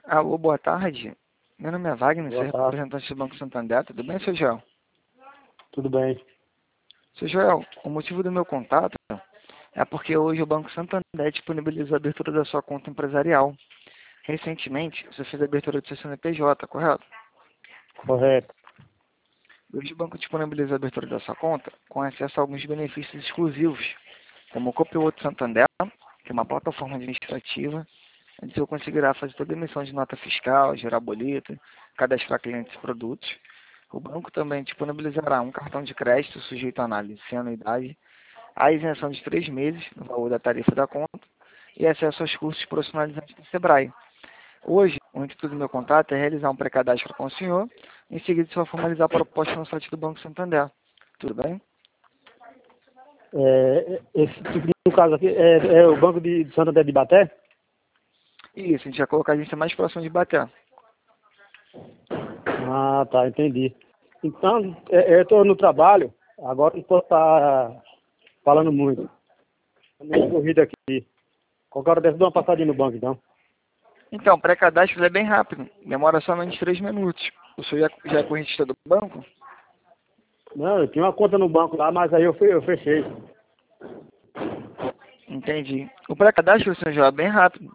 Alô, boa tarde. Meu nome é Wagner, sou Boa tarde, representante do Banco Santander. Tudo bem, seu Joel? tudo bem. Seu Joel, o motivo do meu contato é porque hoje o Banco Santander disponibilizou a abertura da sua conta empresarial. Recentemente, você fez a abertura do seu CNPJ, correto? Correto. Hoje o banco disponibiliza a abertura da sua conta com acesso a alguns benefícios exclusivos, como o Copilot Santander, que é uma plataforma administrativa, onde você conseguirá fazer toda a emissão de nota fiscal, gerar boleto, cadastrar clientes e produtos. O banco também disponibilizará um cartão de crédito sujeito à análise sem anuidade, a isenção de 3 meses no valor da tarifa da conta e acesso aos cursos profissionalizantes do Sebrae. Hoje, o intuito do meu contato é realizar um pré-cadastro com o senhor, em seguida só formalizar a proposta no site do Banco Santander. Tudo bem? Esse tipo no caso aqui é o Banco de Santander de Ibaté? Isso, a gente vai colocar a agência mais próxima de Baté. Ah, tá, entendi. Então, eu estou no trabalho, agora não posso estar falando muito. Estou meio corrido aqui. Qualquer hora deve dar uma passadinha no banco, então. Então, o pré-cadastro é bem rápido, demora somente 3 minutos. O senhor já é correntista do banco? Não, eu tinha uma conta no banco lá, mas aí eu fechei. Entendi. O pré-cadastro, senhor, já é bem rápido,